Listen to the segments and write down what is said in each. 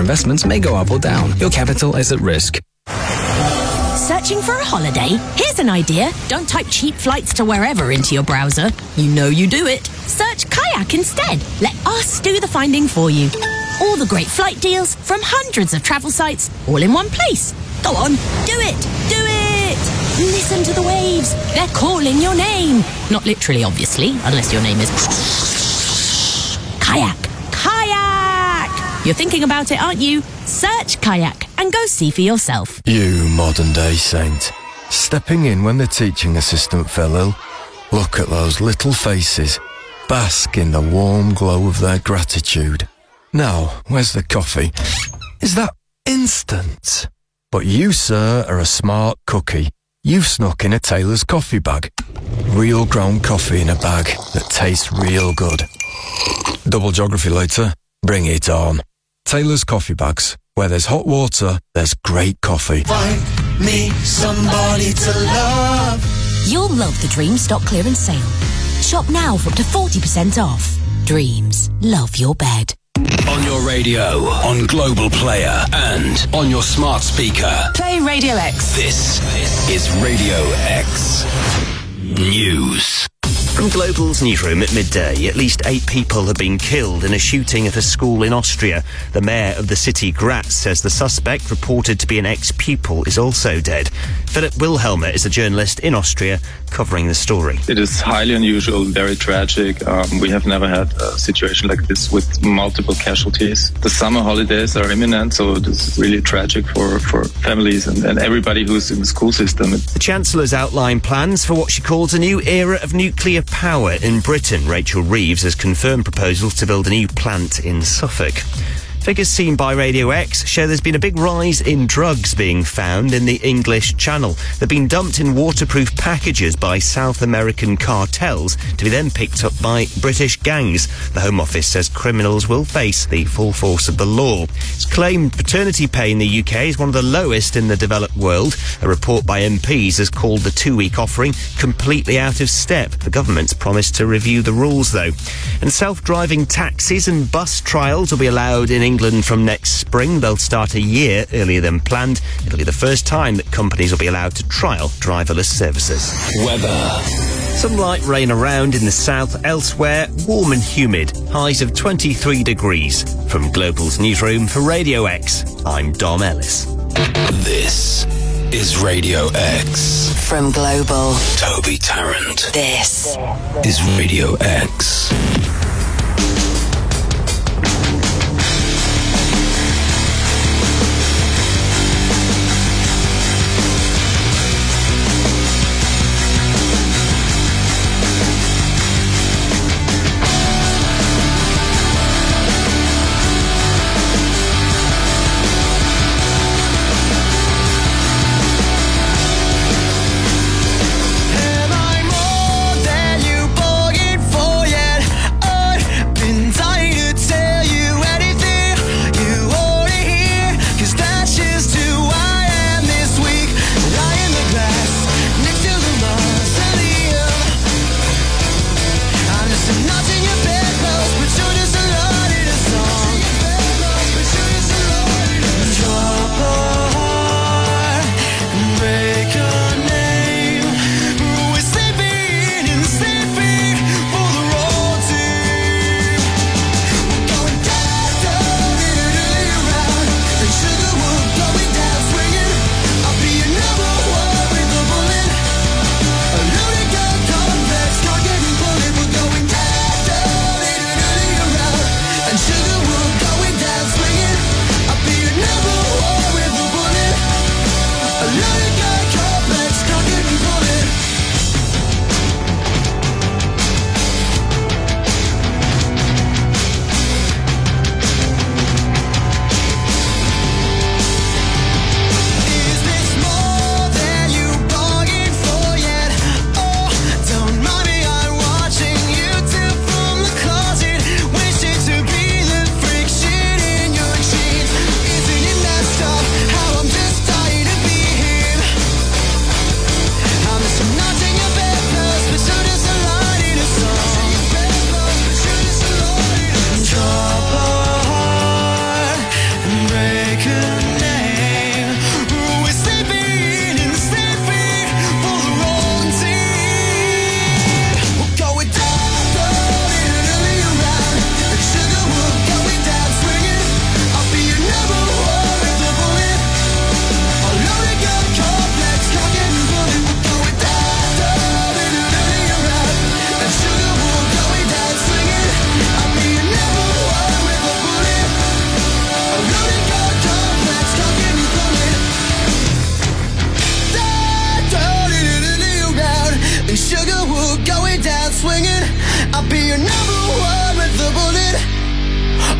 investments may go up or down. Your capital is at risk. Searching for a holiday? Here's an idea. Don't type cheap flights to wherever into your browser. You know you do it. Search Kayak instead. Let us do the finding for you. All the great flight deals from hundreds of travel sites, all in one place. Go on, do it! Do it! Listen to the waves. They're calling your name. Not literally, obviously, unless your name is... Kayak! Kayak! You're thinking about it, aren't you? Search Kayak and go see for yourself. You modern-day saint. Stepping in when the teaching assistant fell ill. Look at those little faces. Bask in the warm glow of their gratitude. Now, where's the coffee? Is that instant? But you, sir, are a smart cookie. You've snuck in a Taylor's coffee bag. Real ground coffee in a bag that tastes real good. Double geography later? Bring it on. Taylor's coffee bags. Where there's hot water, there's great coffee. Find me somebody to love. You'll love the Dreams stock clearance sale. Shop now for up to 40% off. Dreams. Love your bed. On your radio, on Global Player, and on your smart speaker. Play Radio X. This is Radio X News. From Global's newsroom at midday, at least 8 people have been killed in a shooting at a school in Austria. The mayor of the city, Graz, says the suspect, reported to be an ex-pupil, is also dead. Philip Wilhelmer is a journalist in Austria covering the story. It is highly unusual, very tragic. We have never had a situation like this with multiple casualties. The summer holidays are imminent, so this is really tragic for families and everybody who's in the school system. The Chancellor's outlined plans for what she calls a new era of nuclear power in Britain. Rachel Reeves has confirmed proposals to build a new plant in Suffolk. Figures seen by Radio X show there's been a big rise in drugs being found in the English Channel. They've been dumped in waterproof packages by South American cartels to be then picked up by British gangs. The Home Office says criminals will face the full force of the law. It's claimed paternity pay in the UK is one of the lowest in the developed world. A report by MPs has called the 2-week offering completely out of step. The government's promised to review the rules, though. And self-driving taxis and bus trials will be allowed in England from next spring. They'll start a year earlier than planned. It'll be the first time that companies will be allowed to trial driverless services. Weather. Some light rain around in the south. Elsewhere, warm and humid. Highs of 23 degrees. From Global's newsroom for Radio X, I'm Dom Ellis. This is Radio X. From Global. Toby Tarrant. This is Radio X. Am I more than you bargained for yet?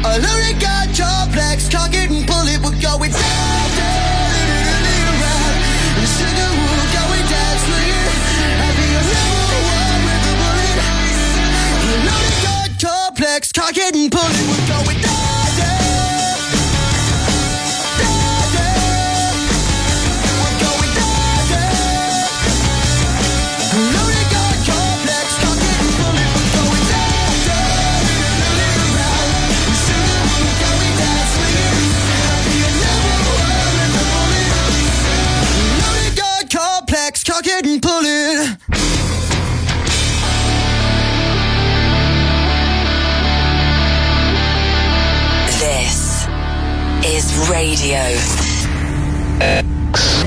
A loaded gun complex, cock it and pull it, we're going down, round. The sugar we're going down, swinging. Happy another one with a bullet. A loaded gun complex, cock it and pull it, we're going down. Cock it and pull it. This is Radio X.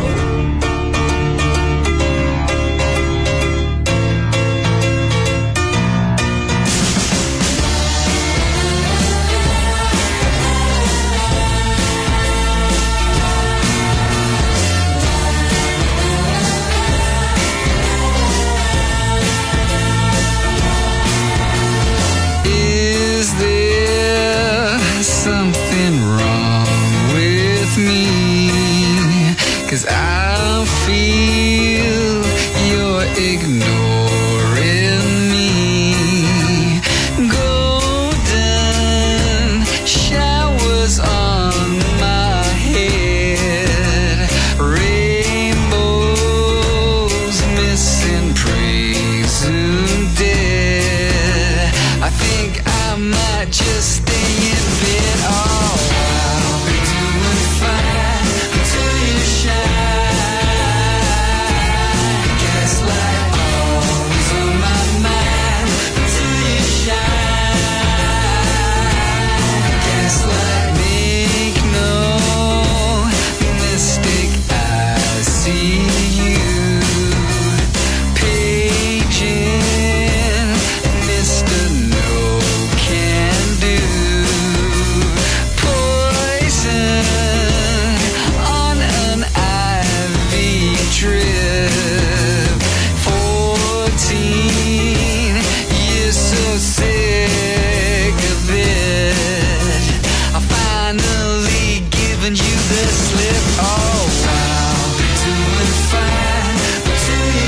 Something wrong with me, 'cause I feel you're ignoring me. Golden showers on my head, rainbows missing, presumed dead. I think I might just stay in bed. Oh, I'll be doing fine until you shine. Gaslight always on my mind until you shine. Gaslight, make no mistake, I see you. Paging Mr. No can do. Poison on an IV drip. 14 years so sick of it. I finally given you the slip. Oh, I'll be doing fine until you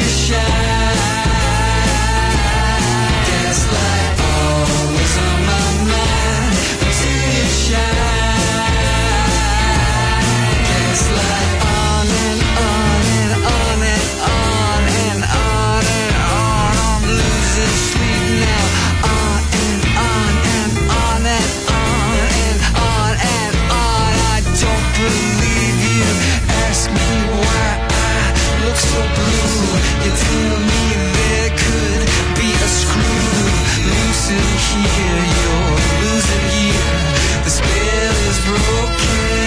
shine. Gaslight always on my mind until you shine. Gaslight on and on and on and on and on and on. I'm losing sleep now. On and on and on and on and on and on. I don't believe you. Ask me why I look so blue. You tell me there could be a screw loose in here. You're losing here. The spell is broken.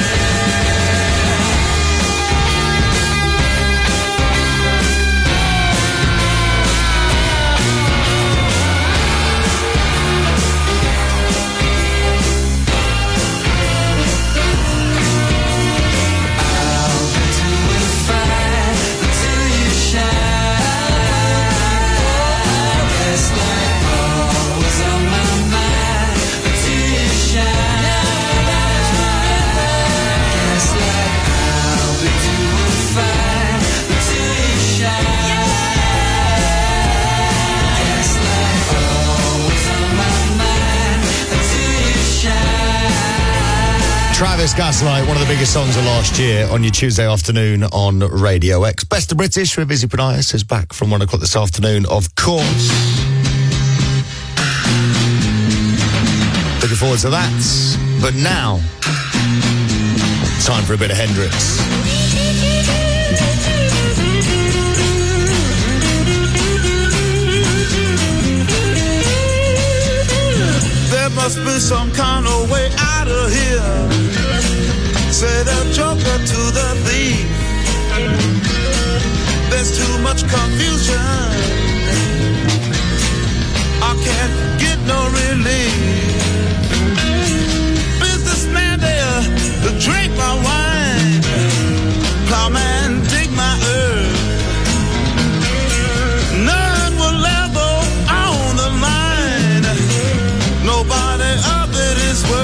I'll be doing fine until you shine. Gaslight always on my mind until you shine. Gaslight, I'll be doing fine until you shine. Gaslight always on my mind until you shine. Travis Gaslight, one of the biggest songs of last year on your Tuesday afternoon on Radio X. Best of British with Izzy Panias is back from 1 o'clock this afternoon, of course. Looking forward to that. But now, time for a bit of Hendrix. There must be some kind of way out of here. Say the joker to the thief. There's too much confusion. I can't get no relief. Businessman there to drink my wine. Plowman dig my earth. None will ever on the line. Nobody of it is worth.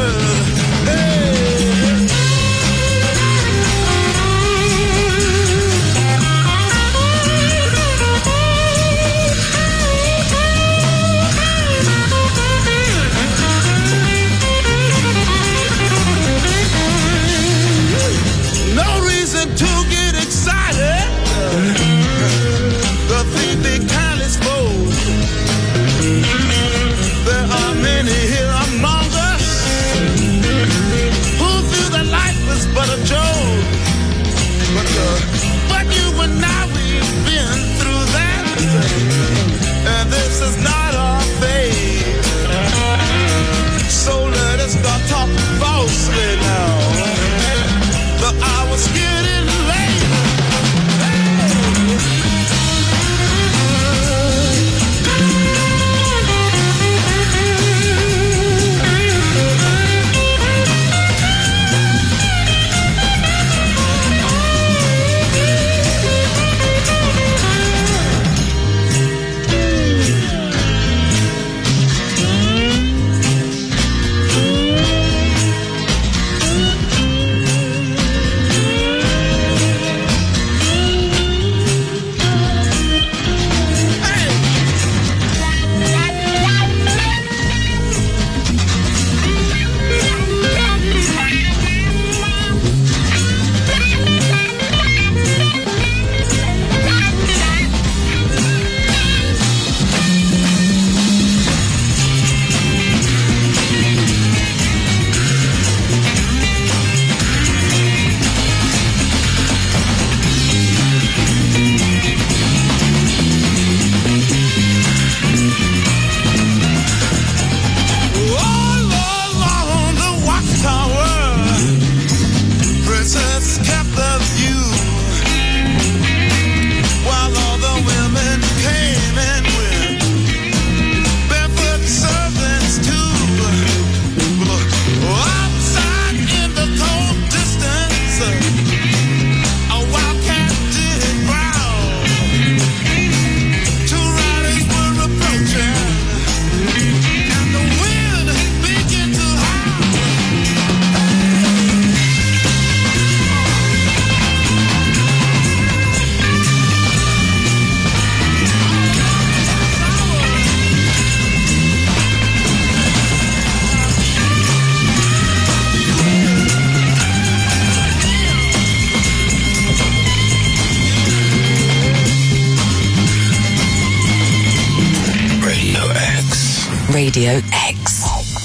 Radio X.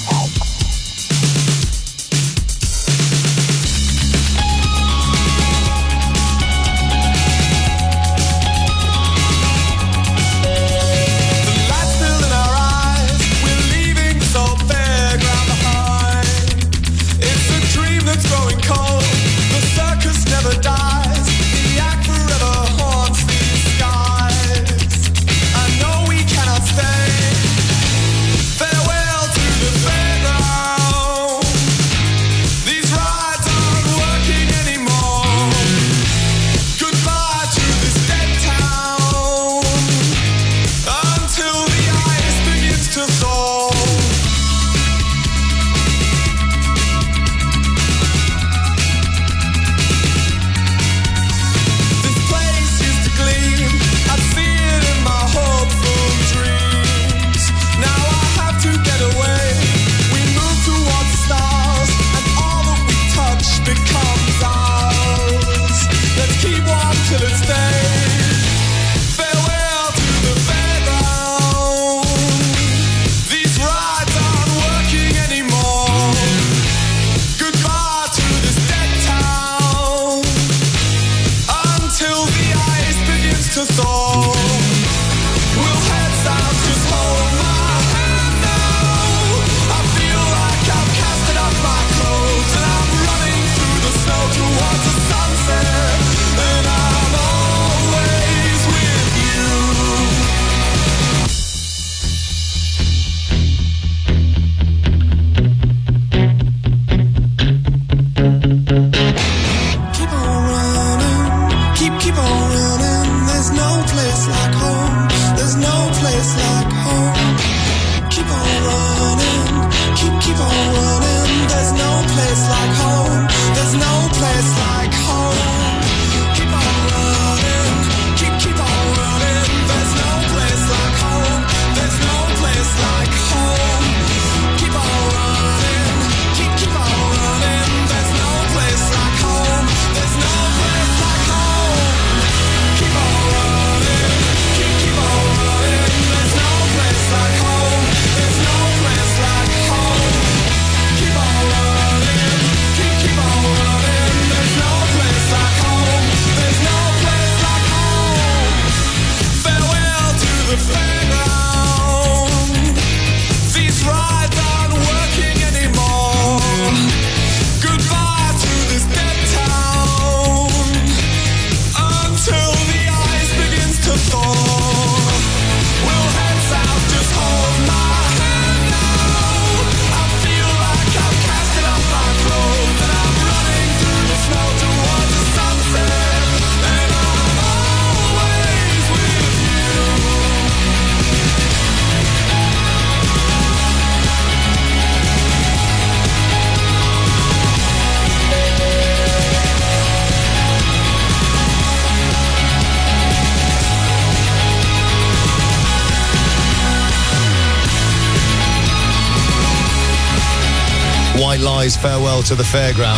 White Lies, Farewell to the Fairground.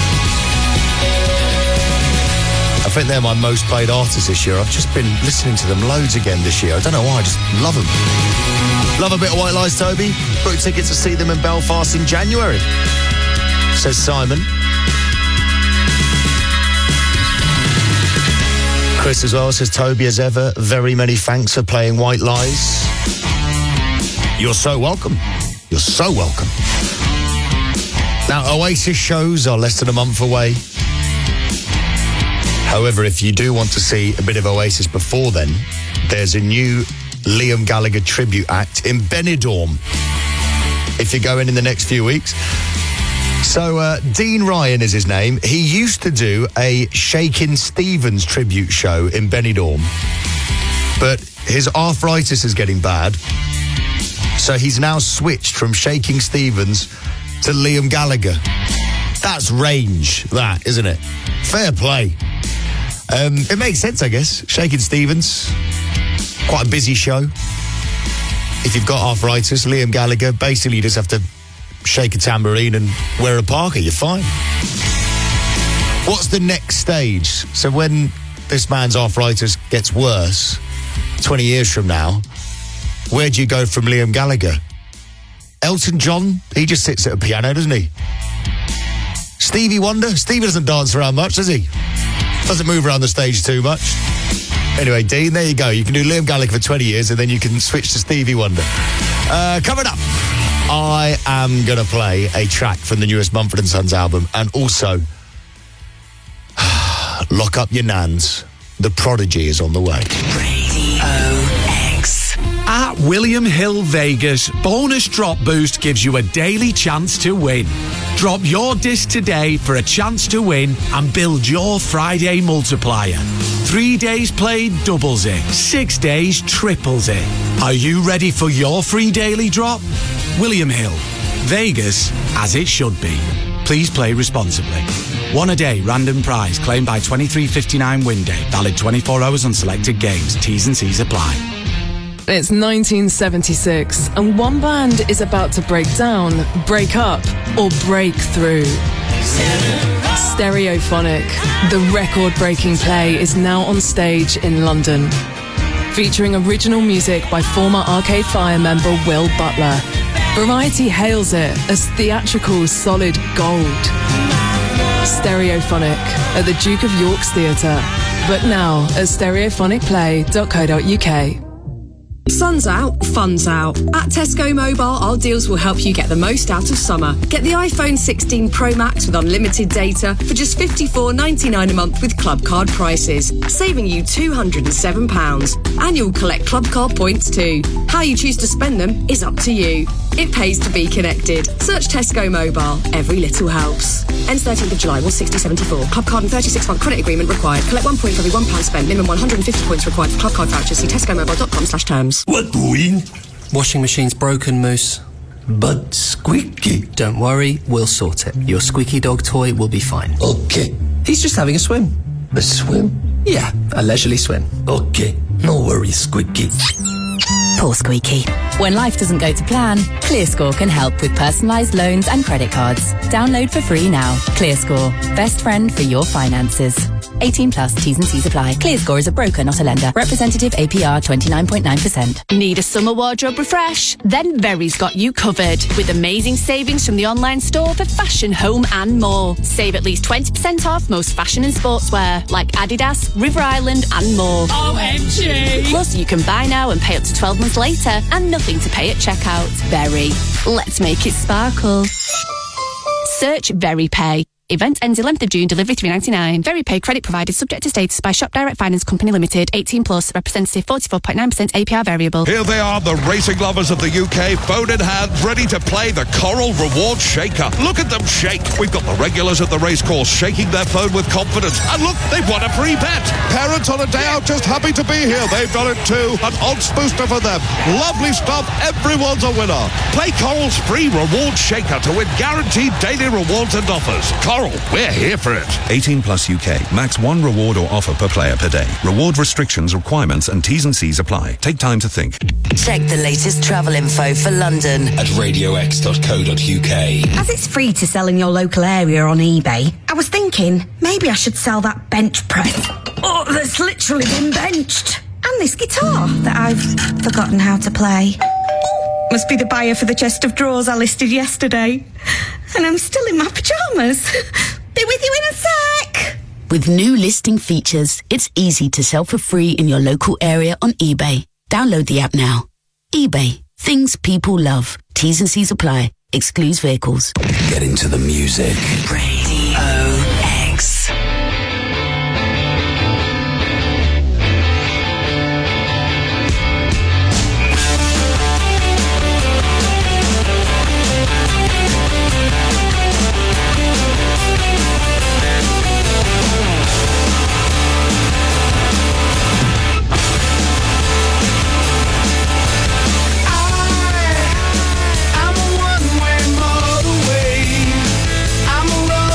I think they're my most played artists this year. I've just been listening to them loads again this year. I don't know why, I just love them. Love a bit of White Lies, Toby. Book tickets to see them in Belfast in January, says Simon. Chris as well says, Toby, as ever, very many thanks for playing White Lies. You're so welcome. You're so welcome. Now, Oasis shows are less than a month away. However, if you do want to see a bit of Oasis before then, there's a new Liam Gallagher tribute act in Benidorm, if you're going in the next few weeks. So, Dean Ryan is his name. He used to do a Shakin' Stevens tribute show in Benidorm, but his arthritis is getting bad, so he's now switched from Shakin' Stevens to Liam Gallagher. That's range, that, isn't it? Fair play. It makes sense, I guess. Shakin' Stevens, quite a busy show. If you've got arthritis, Liam Gallagher, basically you just have to shake a tambourine and wear a parka, you're fine. What's the next stage? So when this man's arthritis gets worse, 20 years from now, where do you go from Liam Gallagher? Elton John, he just sits at a piano, doesn't he? Stevie Wonder, Stevie doesn't dance around much, does he? Doesn't move around the stage too much. Anyway, Dean, there you go. You can do Liam Gallagher for 20 years and then you can switch to Stevie Wonder. Coming up, I am going to play a track from the newest Mumford & Sons album, and also lock up your nans. The Prodigy is on the way. Radio X. At William Hill Vegas, Bonus Drop Boost gives you a daily chance to win. Drop your disc today for a chance to win and build your Friday multiplier. 3 days played doubles it. 6 days triples it. Are you ready for your free daily drop? William Hill, Vegas as it should be. Please play responsibly. One a day, random prize, claimed by 23:59 win day. Valid 24 hours on selected games. T's and C's apply. It's 1976, and one band is about to break down, break up, or break through. Stereophonic, the record-breaking play, is now on stage in London. Featuring original music by former Arcade Fire member Will Butler. Variety hails it as theatrical solid gold. Stereophonic at the Duke of York's Theatre, but now at stereophonicplay.co.uk. Sun's out, fun's out. At Tesco Mobile, our deals will help you get the most out of summer. Get the iPhone 16 Pro Max with unlimited data for just £54.99 a month with Club Card prices, saving you £207. And you'll collect Club Card points too. How you choose to spend them is up to you. It pays to be connected. Search Tesco Mobile. Every little helps. Ends 13th of July, 160.74. Club Card and 36-month credit agreement required. Collect 1 point for every £1 spent. Minimum 150 points required for Club Card vouchers. See tescomobile.com/terms. What doing? Washing machine's broken, Moose. But Squeaky. Don't worry, we'll sort it. Your squeaky dog toy will be fine. Okay. He's just having a swim. A swim? Yeah, a leisurely swim. Okay, no worries, Squeaky. Poor Squeaky. When life doesn't go to plan, ClearScore can help with personalised loans and credit cards. Download for free now. ClearScore. Best friend for your finances. 18 plus, T's and C's apply. ClearScore is a broker, not a lender. Representative APR 29.9%. Need a summer wardrobe refresh? Then Very's got you covered. With amazing savings from the online store for fashion, home and more. Save at least 20% off most fashion and sportswear, like Adidas, River Island and more. OMG! Plus, you can buy now and pay up to 12 months later, and nothing to pay at checkout. Very. Let's make it sparkle. Search VeryPay. Event ends 11th of June, delivery £3.99. VeryPay credit provided subject to status by Shop Direct Finance Company Limited, 18 plus, representative 44.9% APR variable. Here they are, the racing lovers of the UK, phone in hand, ready to play the Coral Reward Shaker. Look at them shake. We've got the regulars at the racecourse shaking their phone with confidence. And look, they've won a free bet. Parents on a day out just happy to be here. They've done it too. An odds booster for them. Lovely stuff. Everyone's a winner. Play Coral's free reward shaker to win guaranteed daily rewards and offers. Coral, we're here for it. 18 plus UK. Max 1 reward or offer per player per day. Reward restrictions, requirements and T's and C's apply. Take time to think. Check the latest travel info for London at radiox.co.uk. As it's free to sell in your local area on eBay, I was thinking maybe I should sell that bench press. Oh, that's literally been benched. And this guitar that I've forgotten how to play. Must be the buyer for the chest of drawers I listed yesterday. And I'm still in my pyjamas. Be with you in a sec. With new listing features, it's easy to sell for free in your local area on eBay. Download the app now. eBay. Things people love. T's and C's apply. Excludes vehicles. Get into the music. Radio X. I'm a one-way motorway. I'm a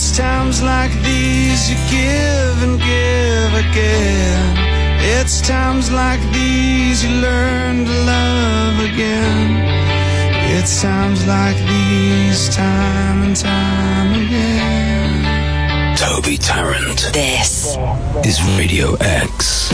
It's times like these you give and give again. It's times like these you learn to love again. It's times like these, time and time again. Toby Tarrant. This is Radio X.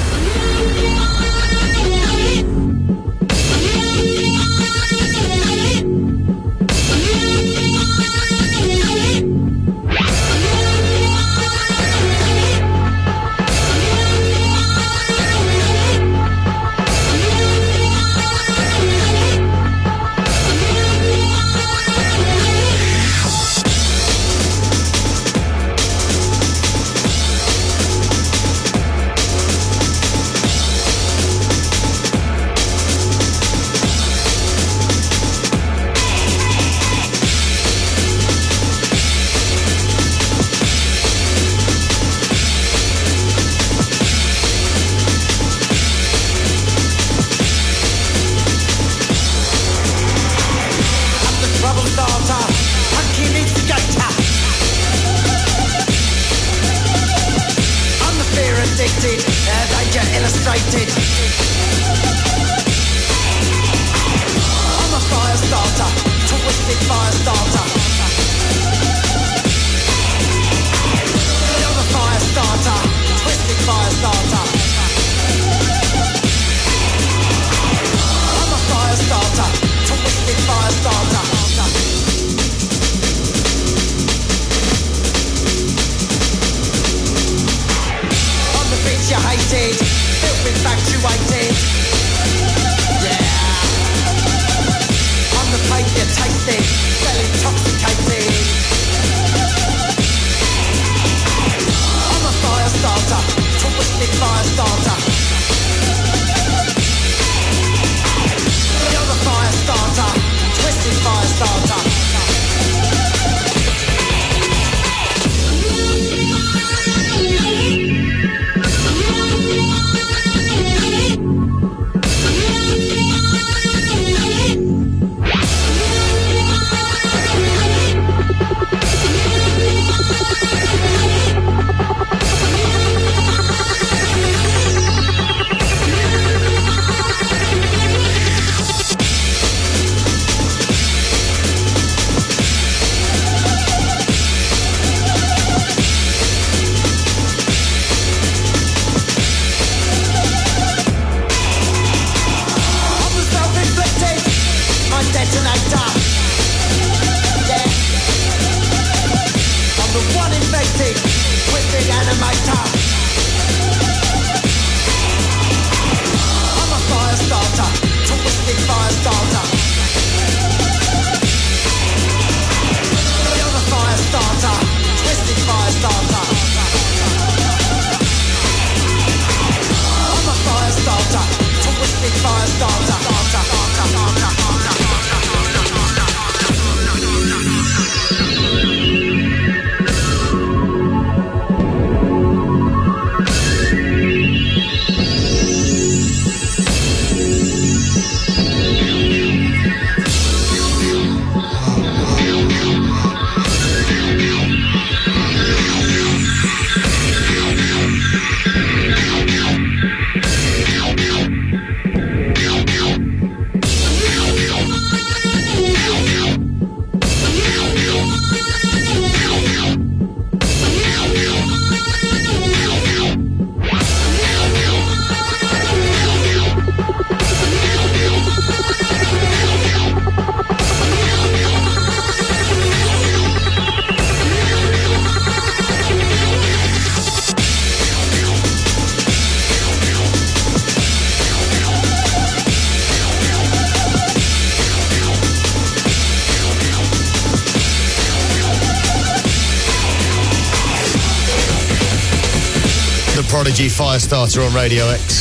Prodigy Firestarter on Radio X.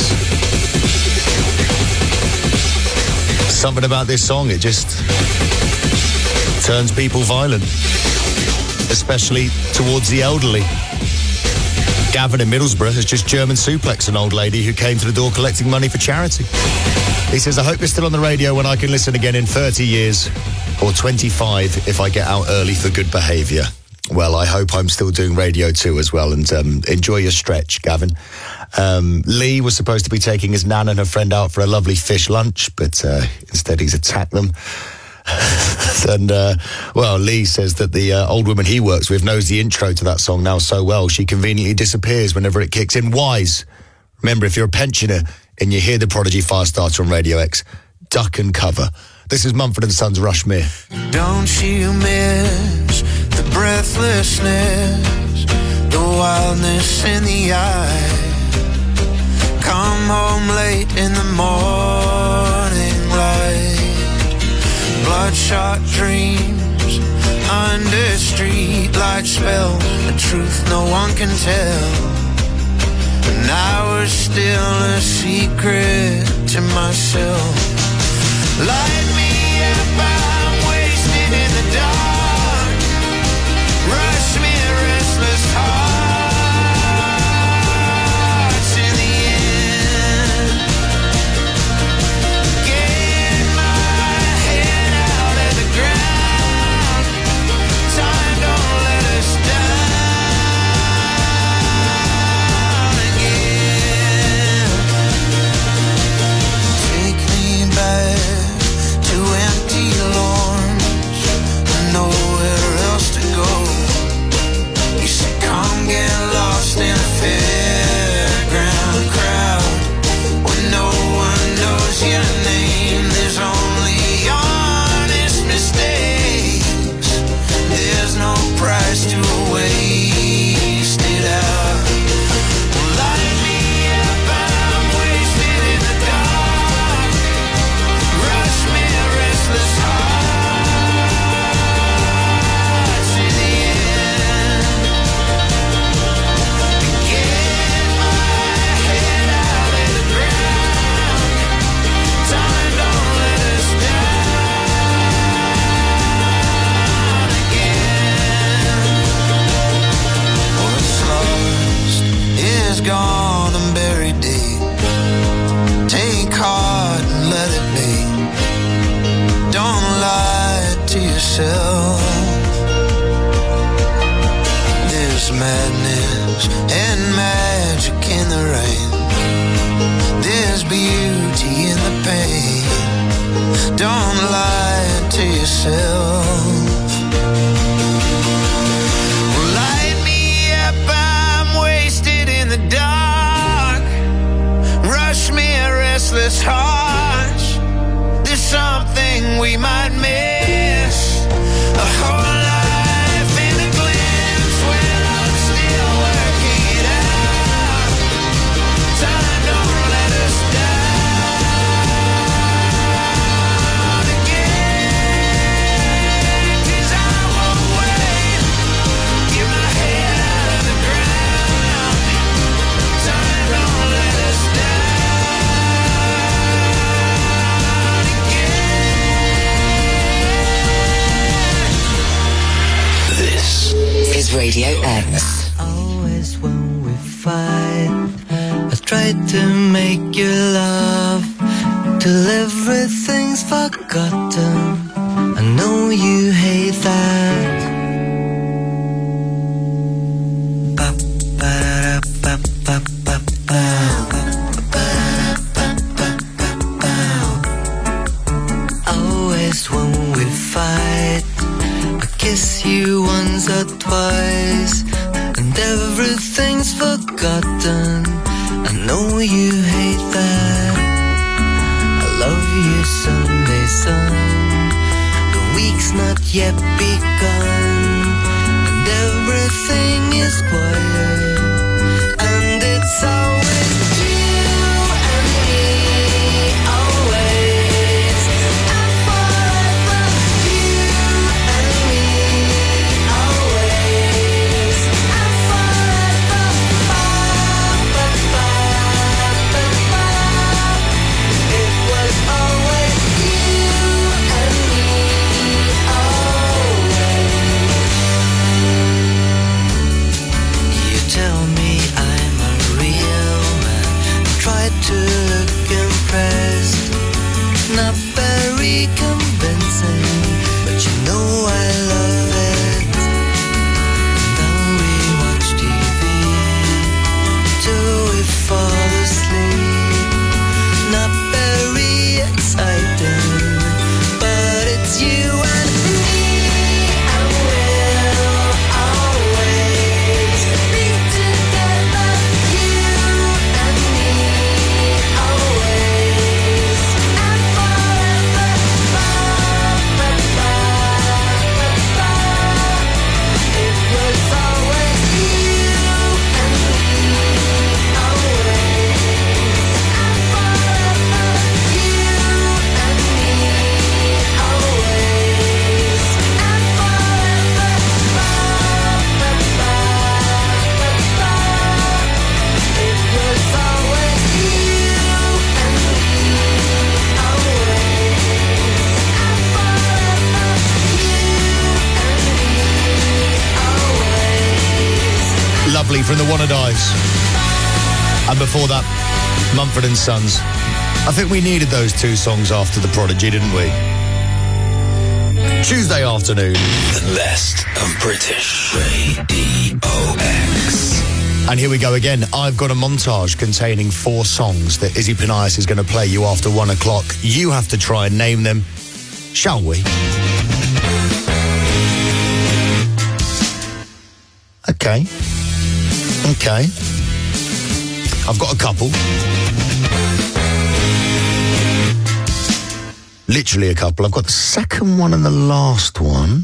Something about this song, it just turns people violent, especially towards the elderly. Gavin in Middlesbrough has just German suplexed an old lady who came to the door collecting money for charity. He says, I hope it's still on the radio when I can listen again in 30 years, or 25 if I get out early for good behaviour. well, I hope I'm still doing Radio 2 as well, and enjoy your stretch, Gavin. Lee was supposed to be taking his nan and her friend out for a lovely fish lunch, but instead he's attacked them. And, Lee says that the old woman he works with knows the intro to that song now so well, she conveniently disappears whenever it kicks in. Wise. Remember, if you're a pensioner and you hear the Prodigy Firestarter on Radio X, duck and cover. This is Mumford & Sons, Rushmere. Don't you miss the breathlessness, the wildness in the eye? Come home late in the morning light, bloodshot dreams under streetlight spells, a truth no one can tell. And I was still a secret to myself. Light me up, I'm wasted in the dark. Rush me, restless hearts in the end. Get my head out of the ground. Time don't let us down again. Take me back to empty lawns, nowhere else to go. You say come get lost in a fairground crowd when no one knows your name. There's only honest mistakes. There's no price to waste it out. Light me up, I'm wasted in the dark. Rush me, restless hearts in the end. Get my head out of the ground. Time don't let us down again. What's lost is gone and buried deep. Take heart and let it be. Don't lie to yourself. There's madness and magic in the rain. There's beauty in the pain. Don't lie to yourself. Light me up, I'm wasted in the dark. Rush me, restless hearts. There's something we might miss. A whole life in a glimpse when I'm still working it out. Time don't let us down again. 'Cause I won't wait. Get my head out of the ground. Time don't let us down again. This is Radio X. Always when we fight, I try to make you laugh till everything's forgotten. I know you hate that. Always when we fight, I kiss you once or twice, and everything's forgotten. I know you hate that. I love you Sunday, sun. The week's not yet begun, and everything is quiet, and it's always you and me, always and forever. You and me, always and forever. Ba, ba, ba, ba, ba. It was always you and me, always. Lovely from the Wannadies. And before that, Mumford & Sons. I think we needed those two songs after The Prodigy, didn't we? Tuesday afternoon. The best of British Radio X. And here we go again. I've got a montage containing 4 songs that Izzy Panias is going to play you after 1 o'clock. You have to try and name them. Shall we? Okay. I've got a couple. Literally a couple. I've got the second one and the last one.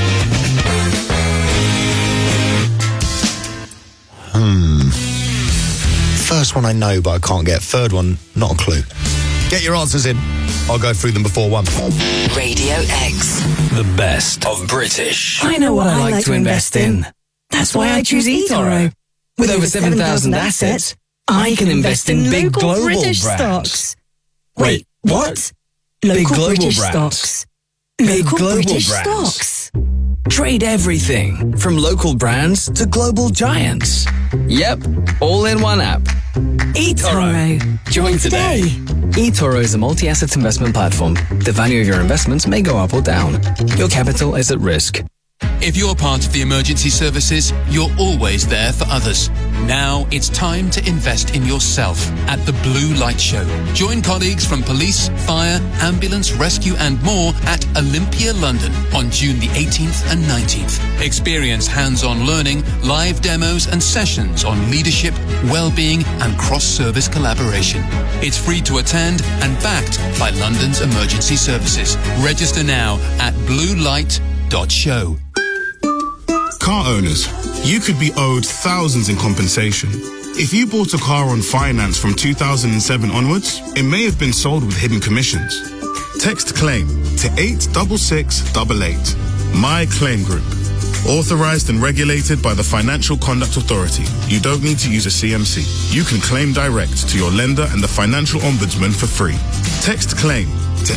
First one I know, but I can't get. Third one, not a clue. Get your answers in. I'll go through them before 1. Radio X. The best of British. I know what I like to invest in. That's why I choose eToro. With over 7,000 assets, I can invest in big global British brands. stocks. Wait, what? Local Big global British brands. stocks. Big Local global British brands. stocks. Trade everything from local brands to global giants. Yep, all in one app. eToro. Join today. eToro is a multi-asset investment platform. The value of your investments may go up or down. Your capital is at risk. If you're part of the emergency services, you're always there for others. Now it's time to invest in yourself at the Blue Light Show. Join colleagues from police, fire, ambulance, rescue and more at Olympia, London on June the 18th and 19th. Experience hands-on learning, live demos and sessions on leadership, well-being and cross-service collaboration. It's free to attend and backed by London's emergency services. Register now at bluelight.show. Car owners, you could be owed thousands in compensation. If you bought a car on finance from 2007 onwards, it may have been sold with hidden commissions. Text CLAIM to 86688. My Claim Group. Authorized and regulated by the Financial Conduct Authority. You don't need to use a CMC. You can claim direct to your lender and the Financial Ombudsman for free. Text CLAIM to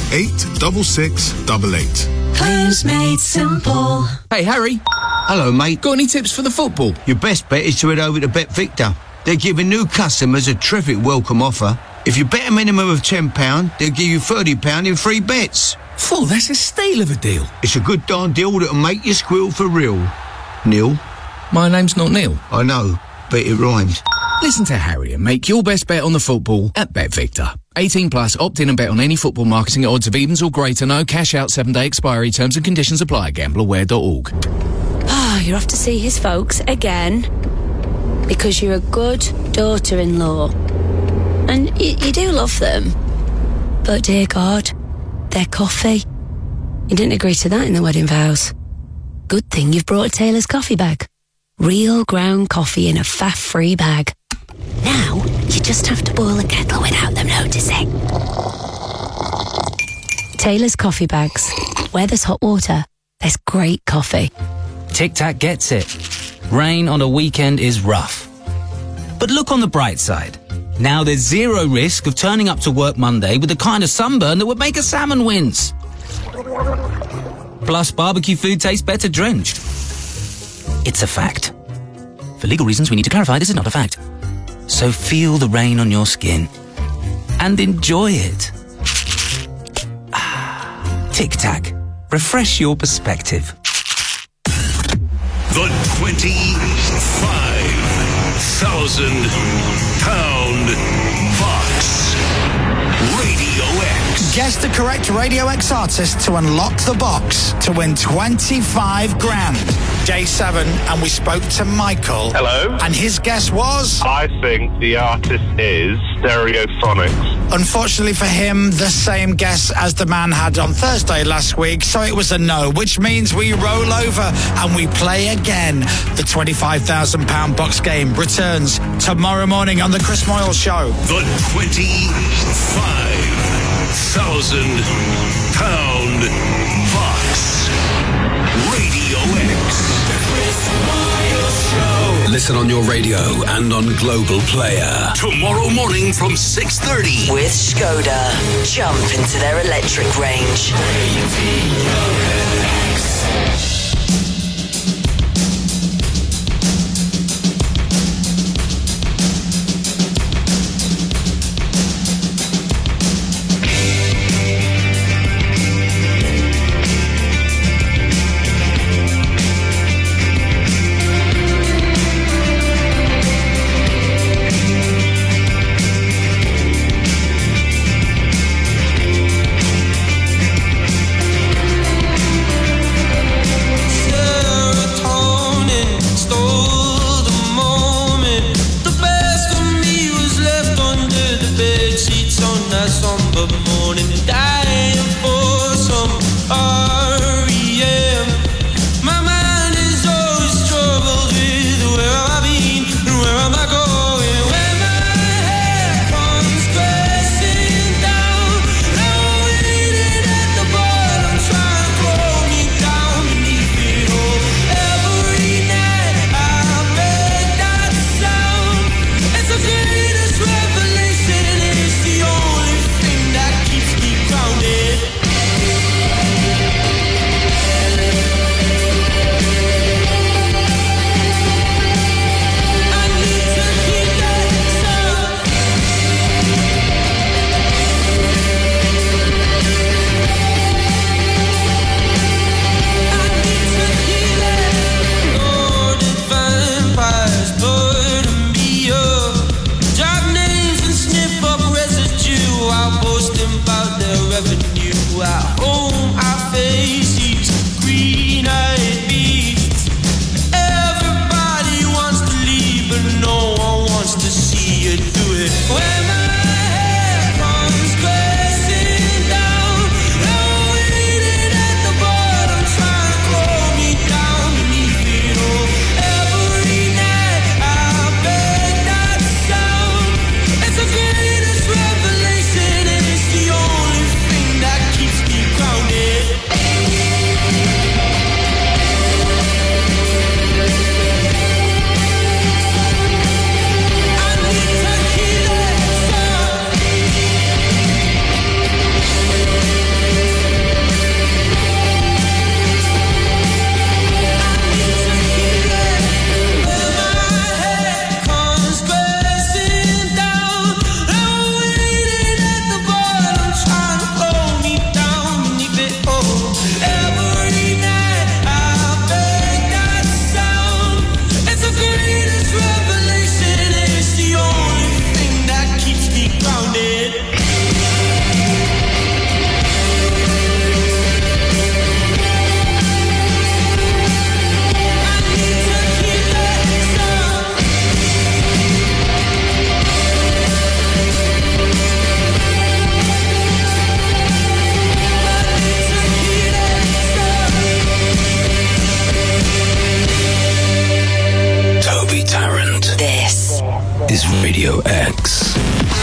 86688. Claims made simple. Hey, Harry. Hello, mate. Got any tips for the football? Your best bet is to head over to BetVictor. They're giving new customers a terrific welcome offer. If you bet a minimum of £10, they'll give you £30 in free bets. Oh, that's a steal of a deal. It's a good darn deal that'll make you squeal for real. Neil? My name's not Neil. I know, but it rhymes. Listen to Harry and make your best bet on the football at BetVictor. 18 plus, opt in and bet on any football marketing at odds of evens or greater. No cash out, 7-day expiry. Terms and conditions apply. Gambleaware.org. Oh, you're off to see his folks again because you're a good daughter-in-law. And you do love them. But dear God, their coffee. You didn't agree to that in the wedding vows. Good thing you've brought a Taylor's coffee bag. Real ground coffee in a faff-free bag. Now, you just have to boil a kettle without them noticing. Taylor's coffee bags. Where there's hot water, there's great coffee. Tic Tac gets it. Rain on a weekend is rough. But look on the bright side. Now there's zero risk of turning up to work Monday with the kind of sunburn that would make a salmon wince. Plus, barbecue food tastes better drenched. It's a fact. For legal reasons, we need to clarify this is not a fact. So feel the rain on your skin and enjoy it. Tic Tac. Refresh your perspective. The £25,000 box. Radio X. Guess the correct Radio X artist to unlock the box to win 25 grand. Day 7, and we spoke to Michael. Hello. And his guess was? I think the artist is Stereophonics. Unfortunately for him, the same guess as the man had on Thursday last week, so it was a no, which means we roll over and we play again. The £25,000 box game returns tomorrow morning on the Chris Moyle Show. The £25,000 box. Radio X. Listen on your radio and on Global Player. Tomorrow morning from 6:30. With Skoda. Jump into their electric range. is Radio X.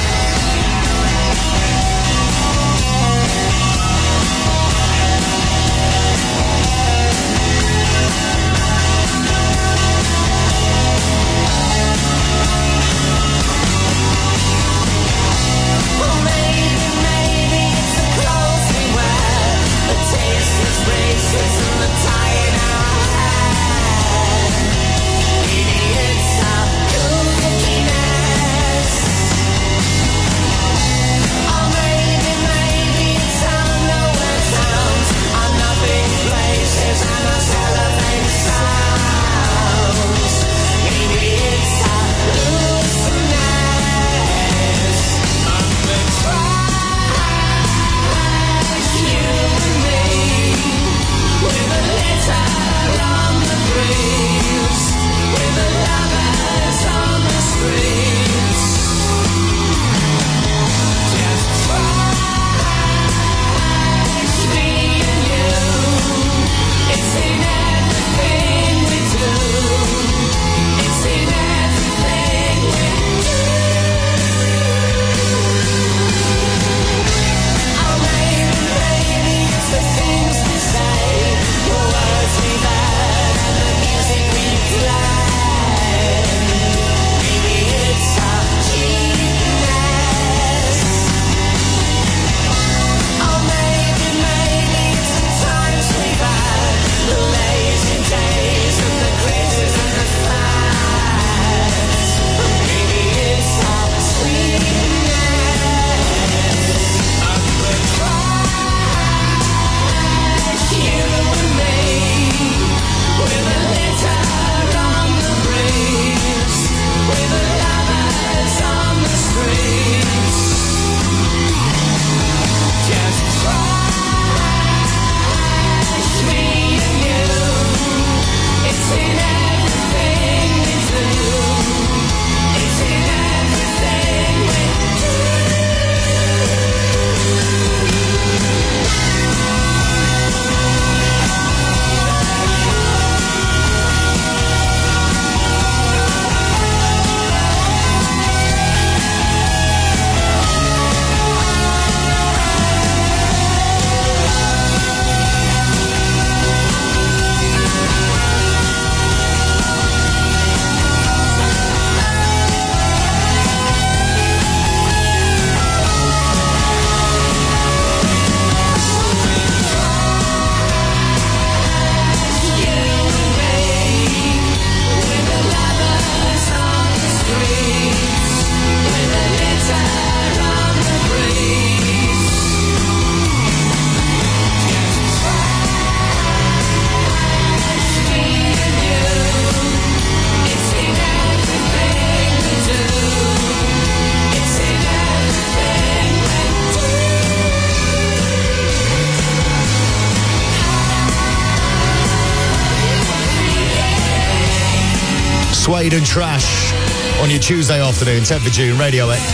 Suede and Trash on your Tuesday afternoon, 10th of June, Radio X.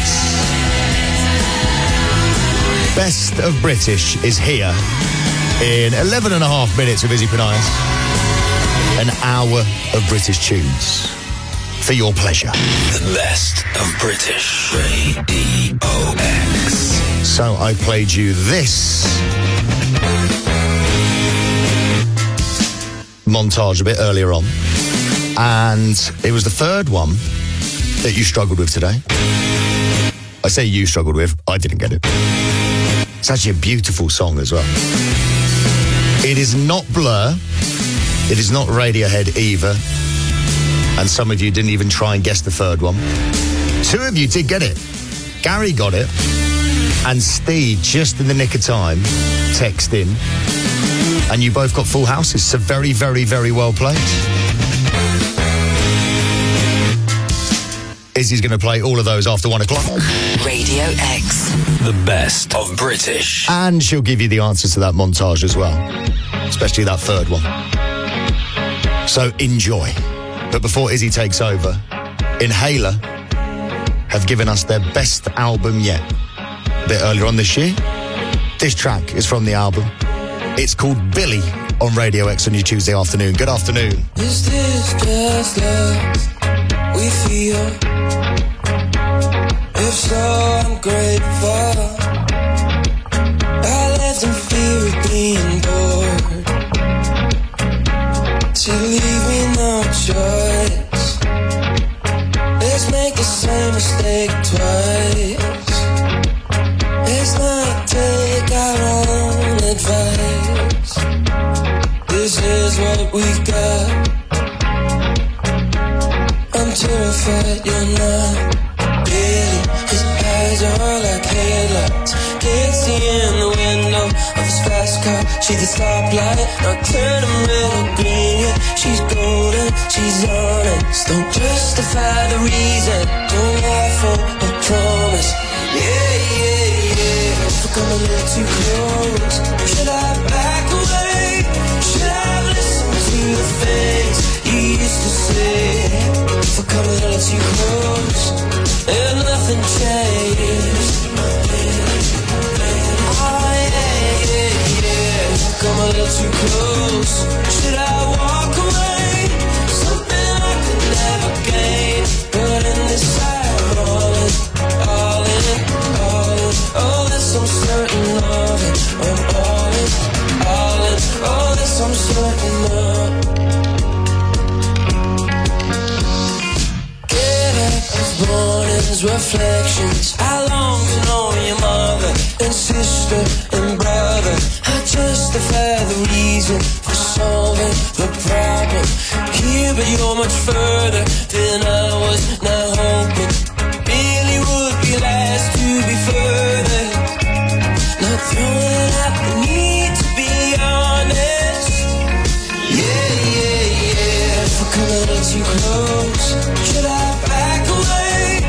Best of British is here in 11 and a half minutes of Izzy Panias. An hour of British tunes for your pleasure. The best of British Radio X. So I played you this montage a bit earlier on, and it was the third one that you struggled with today. I say you struggled with, I didn't get it. It's actually a beautiful song as well. It is not Blur, it is not Radiohead either, and some of you didn't even try and guess the third one. Two of you did get it. Gary got it, and Steve, just in the nick of time, texted in, and you both got full houses, so very, very, very well played. Izzy's going to play all of those after 1 o'clock. Radio X. The best of British. And she'll give you the answers to that montage as well, especially that third one. So enjoy. But before Izzy takes over, Inhaler have given us their best album yet. A bit earlier on this year. This track is from the album. It's called Billy on Radio X on your Tuesday afternoon. Good afternoon. Is this just love we feel? so I'm grateful. I lived in fear of being bored. She leave me no choice. Let's make the same mistake twice. Let's not take our own advice. This is what we got. I'm terrified you're not. Really, his eyes are like headlights. Can't see in the window of his fast car. She's the stoplight, now turn him red or green. Yeah, she's golden, she's honest. Don't justify the reason, don't offer a promise. Yeah, yeah, yeah. If I come a little too close, should I back away? Should I listen to the things you used to say? If I come a little too close and nothing changed. Oh yeah, yeah, yeah. If I come a little too close, should I walk away? Something I could never gain. But in this I'm all in, all in, all in. Oh, this I'm certain of it. I'm all in, all in. Oh, this I'm certain of. Morning's reflections. I long to know your mother and sister and brother. I justify the reason for solving the problem here, but you're much further than I was now hoping. Really would be last to be further. Not throwing out the need to be honest. Yeah, yeah, yeah. If I come a little too close, should I back away?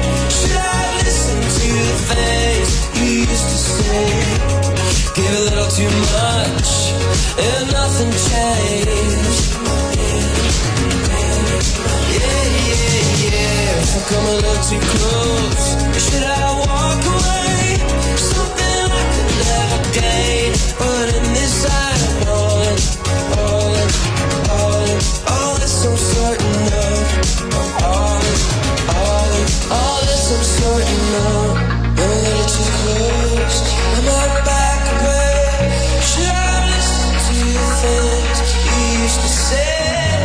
Things you used to say, gave a little too much and nothing changed. Yeah, yeah, yeah. If I come a little too close, should I walk away? Something I could never gain. But in this I'm all in, all in, all in. All this I'm certain of. All in, all in. All this I'm certain of. A little too close, I might back away. Should I listen to the things you used to say?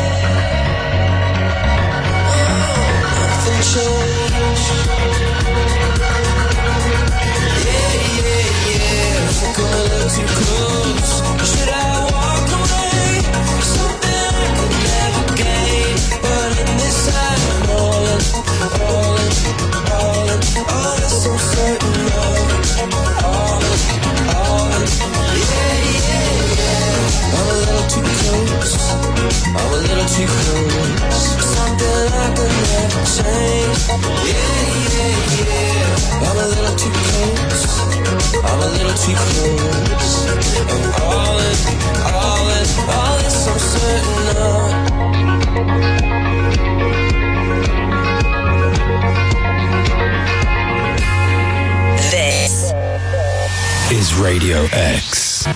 Oh, nothing changed. Yeah, yeah, yeah. If I come a little too close, should I walk away? Something I could never gain. But in this I'm all in, all in, all in. All this I'm certain of. All in, yeah, yeah, yeah. I'm a little too close. I'm a little too close. Something I could never change. Yeah, yeah, yeah. I'm a little too close. I'm a little too close. I'm all in, all in. All this I'm certain of. Is Radio X.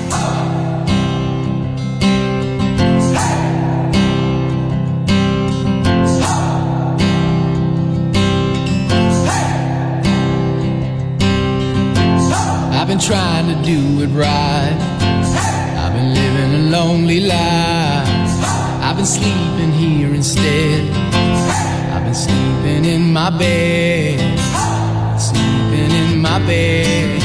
I've been trying to do it right. I've been living a lonely life. I've been sleeping here instead. I've been sleeping in my bed. Sleeping in my bed.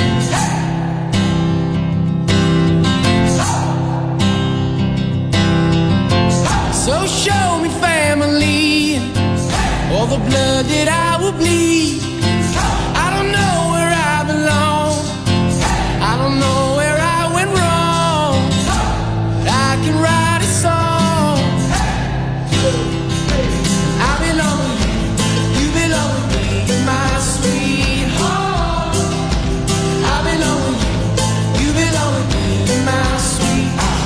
So show me family, all the blood that I will bleed. I don't know where I belong. I don't know where I went wrong. I can write a song. I belong to you, you belong to me, my sweetheart. I belong to you, you belong to me, my sweetheart.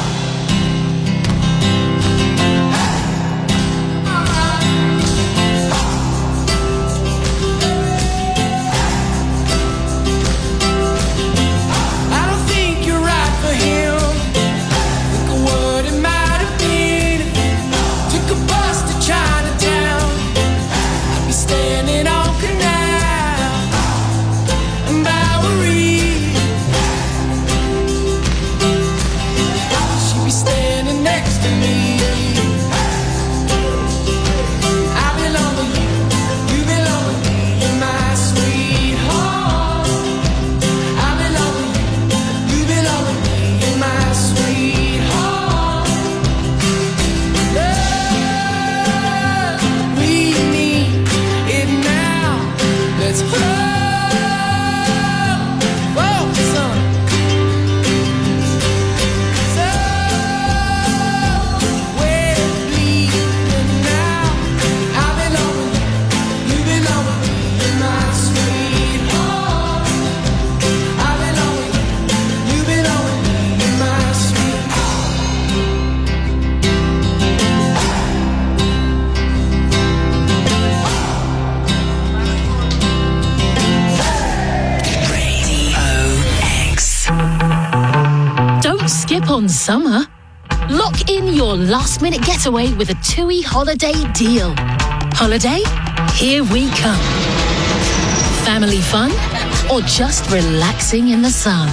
skip on summer. Lock in your last-minute getaway with a TUI holiday deal. Holiday? Here we come. Family fun? Or just relaxing in the sun?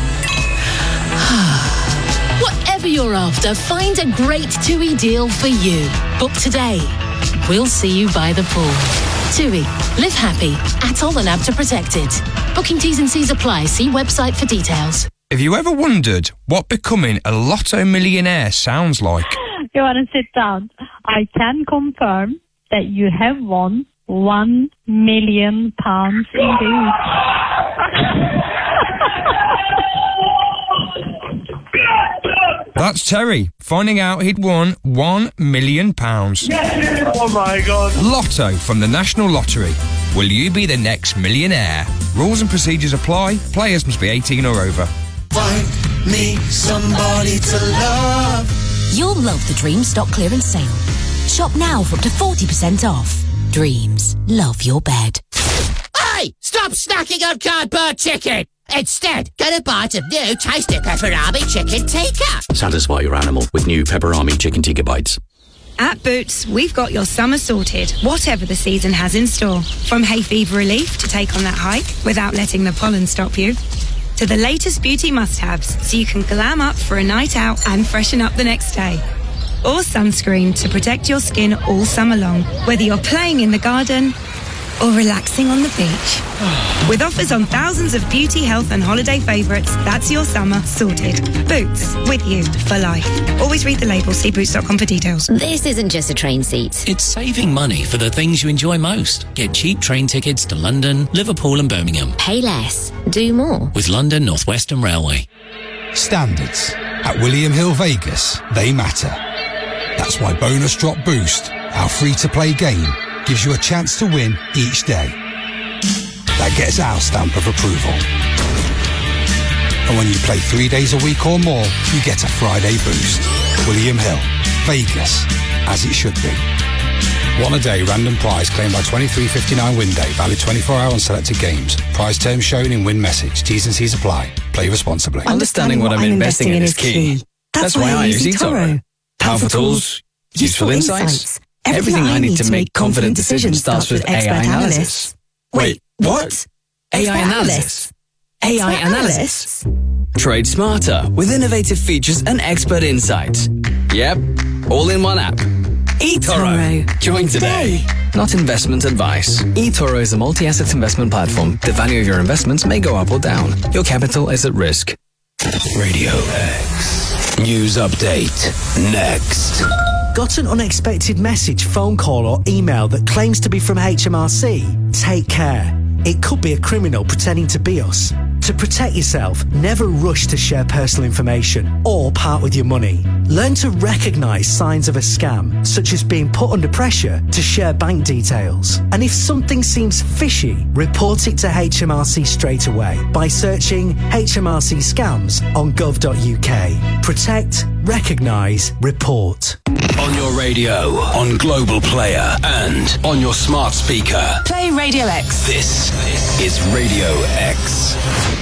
Whatever you're after, find a great TUI deal for you. Book today. We'll see you by the pool. TUI. Live happy. Atoll and ABTA protected. Booking T's and C's apply. See website for details. Have you ever wondered what becoming a lotto millionaire sounds like? You want to sit down? I can confirm that you have won £1 million indeed. That's Terry, finding out he'd won £1 million. Oh my God. Lotto from the National Lottery. Will you be the next millionaire? Rules and procedures apply. Players must be 18 or over. Find me somebody to love. You'll love the Dreams stock clearance sale. Shop now for up to 40% off. Dreams. Love your bed. Hey! Stop snacking on cardboard chicken! Instead, get a bite of new tasty pepperami chicken tikka. Satisfy your animal with new pepperami chicken tikka bites. At Boots, we've got your summer sorted, whatever the season has in store. From hay fever relief to take on that hike without letting the pollen stop you, to the latest beauty must-haves so you can glam up for a night out and freshen up the next day. Or sunscreen to protect your skin all summer long, whether you're playing in the garden or relaxing on the beach. With offers on thousands of beauty, health and holiday favourites, that's your summer sorted. Boots, with you for life. Always read the label, see boots.com for details. This isn't just a train seat. It's saving money for the things you enjoy most. Get cheap train tickets to London, Liverpool and Birmingham. Pay less, do more. With London North Western Railway. Standards. At William Hill Vegas, they matter. That's why Bonus Drop Boost, our free-to-play game, gives you a chance to win each day. That gets our stamp of approval. And when you play 3 days a week or more, you get a Friday boost. William Hill, Vegas, as it should be. One a day random prize claimed by 23.59 win day, valid 24 hour on selected games. Prize terms shown in win message. T's and C's apply. Play responsibly. Understanding what I'm investing in is key. That's why I use eToro. Powerful tools, useful insights. Everything I need to make confident decisions starts with AI analysis. Wait, what? AI analysis. AI analysis. Trade smarter with innovative features and expert insights. Yep, all in one app. eToro. Join today. Not investment advice. eToro is a multi-asset investment platform. The value of your investments may go up or down. Your capital is at risk. Radio X. News update. Next. Got an unexpected message, phone call or email that claims to be from HMRC? Take care. It could be a criminal pretending to be us. To protect yourself, never rush to share personal information or part with your money. Learn to recognise signs of a scam, such as being put under pressure to share bank details. And if something seems fishy, report it to HMRC straight away by searching HMRC scams on gov.uk. Protect, recognise, report. On your radio, on Global Player, and on your smart speaker. Play Radio X. This is Radio X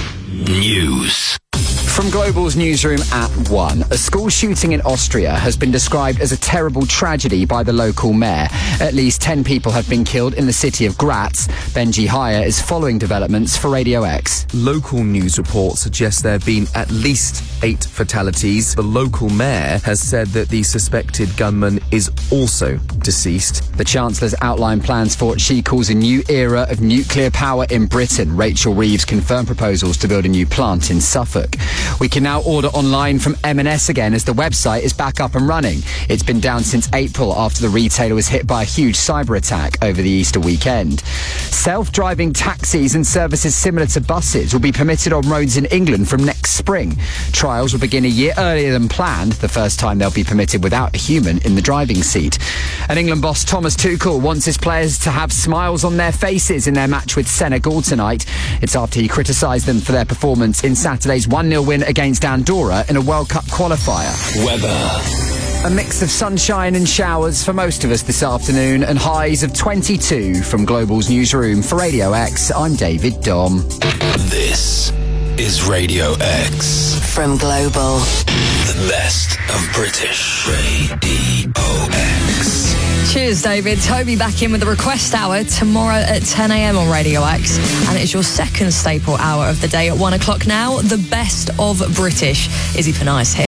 News. From Global's newsroom at 1, a school shooting in Austria has been described as a terrible tragedy by the local mayor. At least 10 people have been killed in the city of Graz. Benji Hire is following developments for Radio X. Local news reports suggest there have been at least 8 fatalities. The local mayor has said that the suspected gunman is also deceased. The Chancellor's outlined plans for what she calls a new era of nuclear power in Britain. Rachel Reeves confirmed proposals to build a new plant in Suffolk. We can now order online from M&S again as the website is back up and running. It's been down since April after the retailer was hit by a huge cyber attack over the Easter weekend. Self-driving taxis and services similar to buses will be permitted on roads in England from next spring. Trials will begin a year earlier than planned, the first time they'll be permitted without a human in the driving seat. And England boss Thomas Tuchel wants his players to have smiles on their faces in their match with Senegal tonight. It's after he criticised them for their performance in Saturday's 1-0 win against Andorra in a World Cup qualifier. Weather. A mix of sunshine and showers for most of us this afternoon and highs of 22 from Global's newsroom. For Radio X, I'm David Dom. This is Radio X. from Global. The best of British Radio X. Cheers, David. Toby back in with the request hour tomorrow at 10 a.m. on Radio X. And it's your second staple hour of the day at 1 o'clock now. The best of British. Izzy Penice here.